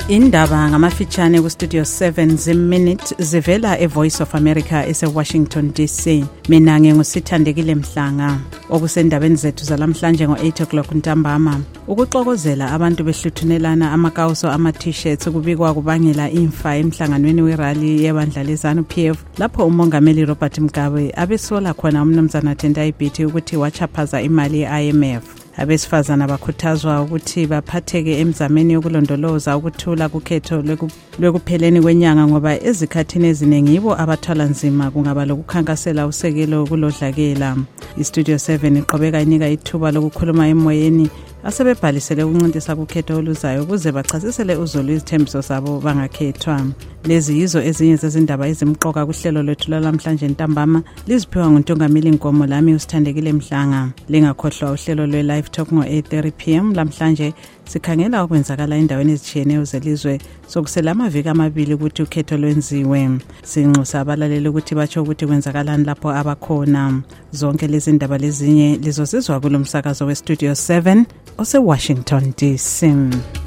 Indaba ngamafitshane ku Studio 7 zim-minute zivela eVoice of America ese-Washington DC. Mina ngingusithandekile Mhlanga. Okusendabeni zethu zalamhlanje ngo-8 o'clock ntambama. Ukuxokozela abantu behluthunelana amakawuso ama-t-shirts kubikwa kubangela imfa emhlanganweni werally yebandla leZANU PF lapho umongameli Robert Mugabe abesola khona umnumzana Tendai Biti ukuthi wachaphaza imali ye-IMF. Abesifazana bakhuthazwa ukuthi baphatheke emzameni yokulondoloza ukuthula kukhetho lekupheleni kwenyanga ngoba ezikhathini eziningi yibo abathwala nzima kungaba lokukhankasela usekelo kulodlakela. iStudio 7 iqhubeka inika ithuba lokukhuluma emoyeni asebebhalisele ukuncintisa kukhetho oluzayo ukuze bachasisele uzulu izithembiso zabo bangakhethwa. Lezi yizo ezinye zezindaba ezimqoka kuhlelo lwethu lamhlanje ntambama liziphiwa nguNtongameli Nkomo lami usithandekile Mhlanga. Lingakhohlwa uhlelo lwe-Live Talk ngo-8:30 PM lamhlanje sikhangela okwenzakala endaweni ezitshiyeneyo zelizwe sokusela amaviki amabili ukuthi ukhetho lwenziwe. Sinxusa abalaleli ukuthi batsho ukuthi kwenzakalani lapho abakhona. Zonke lezi ndaba lezinye lizozizwa kulomsakazo weStudio 7 ose-Washington DC.